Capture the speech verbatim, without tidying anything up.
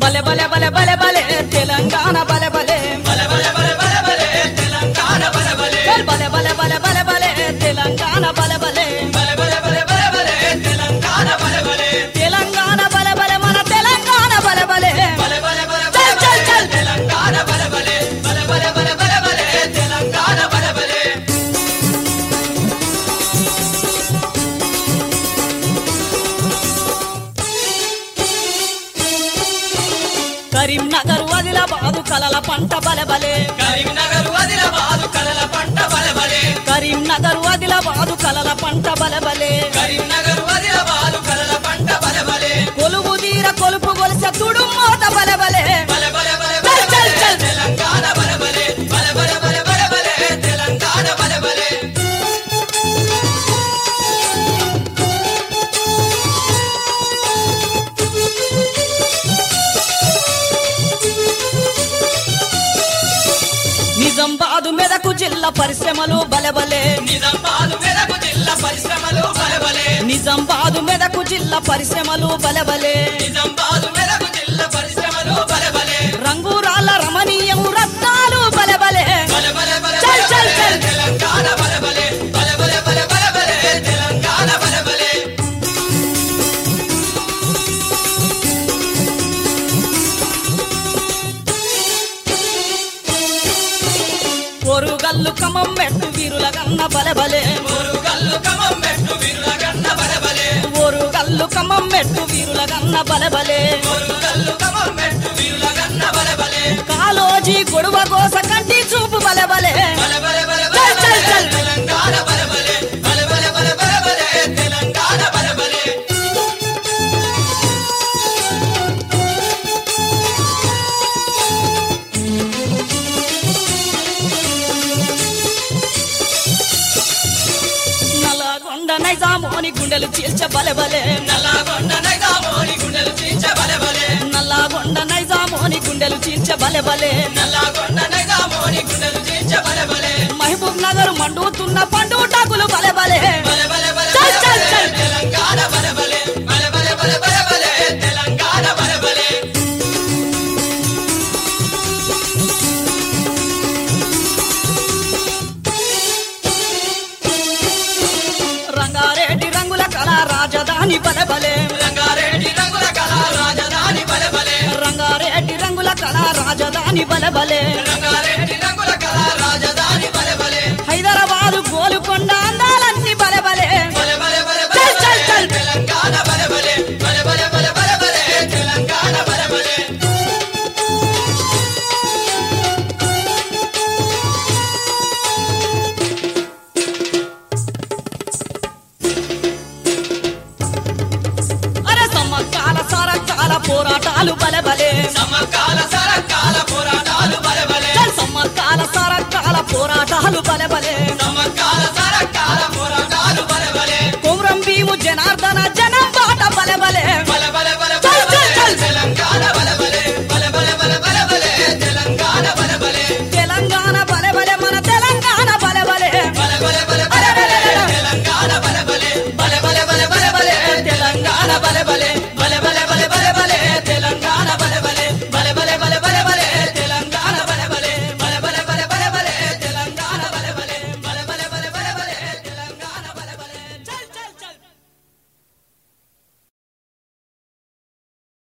బలె బలె బలె బలె బలె తెలంగాణ బలె బలె బలె బలె బలె బలె బలె తెలంగాణ బలె బలె బలె బలె బలె బలె బలె తెలంగాణ బలె బలె బలె బలె బలె బలె బలె తెలంగాణ బలె బలె తెలంగాణ బలె బలె మన తెలంగాణ బలె బలె బలె బలె బలె చల్ చల్ చల్ తెలంగాణ బలె బలె బలె బలె బలె బలె బలె తెలంగాణ బలె బలె కరీంనగర్ ఆదిలాబాదు కలల పంట బలె బలె కరీంనగర్ ఆదిలాబాదు కలల పంట బలె బలె కరీంనగర్ ఆదిలాబాదు కలల పంట బలె బలె కరీంనగర్ ఆదిలాబాదు కలల పంట బలె బలె కొలువు తీర కొలుపు గొలుస తుడు మోత బలె బలె బలె బలె బలె చల్ చల్ చల్ తెలంగాణ బలె బలె బలె బలె బలె బలె బలె తెలంగాణ బలె బలె నిజామాబాదు మెదకు జిల్లా పరిశ్రమలు బలె బలె నిజామాబాదు మెదకు జిల్లా పరిశ్రమలు బలె బలె నిజామాబాదు మెదకు జిల్లా పరిశ్రమలు బలె బలె నిజామాబాదు మెదకు జిల్లా పరిశ్రమలు బలె బలె రంగురాళ్ళ రమణీయం రత్నాలు బలె బలె బలె బలె బలె చల్ చల్ చల్ తెలంగాణ బలె బలె బలె బలె బలె బలె బలె తెలంగాణ బలె బలె పొరుగల్లు కమం మెట్టు వీరుల గన్న బలె బలె మురుగల్లు కమం మెట్టు వీరుల గన్న బలె బలె పొరుగల్లు కమం మెట్టు వీరుల గన్న బలె బలె మురుగల్లు కమం మెట్టు వీరుల గన్న బలె బలె కాలోజీ గొడవ కోస కంటి చూపు బలె బలె బలె బలె బలె చల్ చల్ చల్ తెలంగాణ బలె బలె బలె బలె బలె బలె బలె తెలంగాణ బలె బలె నల్లగొండ నైజామోని గుండెలు చీల్చ బలె బలె నల్లగొండ నైజామోని గుండెలు చీల్చ బలె బలె నల్లగొండ నైజామోని గుండెలు చీల్చ బలె బలె నల్లగొండ నైజామోని గుండెలు చీల్చ బలె బలె మహబూబ్ నగర్ మండుతున్న పండుటాకులు బలె బలె బలె బలె బలె చల్ చల్ చల్ తెలంగాణ బలె బలె బలె బలె బలె బలె బలె తెలంగాణ బలె బలె రంగారెడ్డి రంగుల కళ రాజధాని బలె బలె రంగారెడ్డి రంగుల కళ రాజధాని బలె బలె రంగారెడ్డి రంగుల కళ రాజధాని బలె బలె రంగారెడ్డి రంగుల కళ రాజధాని బలె బలె హైదరాబాదు గోలుకొండ అందాలన్నీ బలె బలె బలె బలె బలె చల్ చల్ చల్ తెలంగాణ బలె బలె బలె బలె బలె బలె బలె తెలంగాణ బలె బలె అరే సమ్మకాల సరకాల పోరాటాలు బలె బలె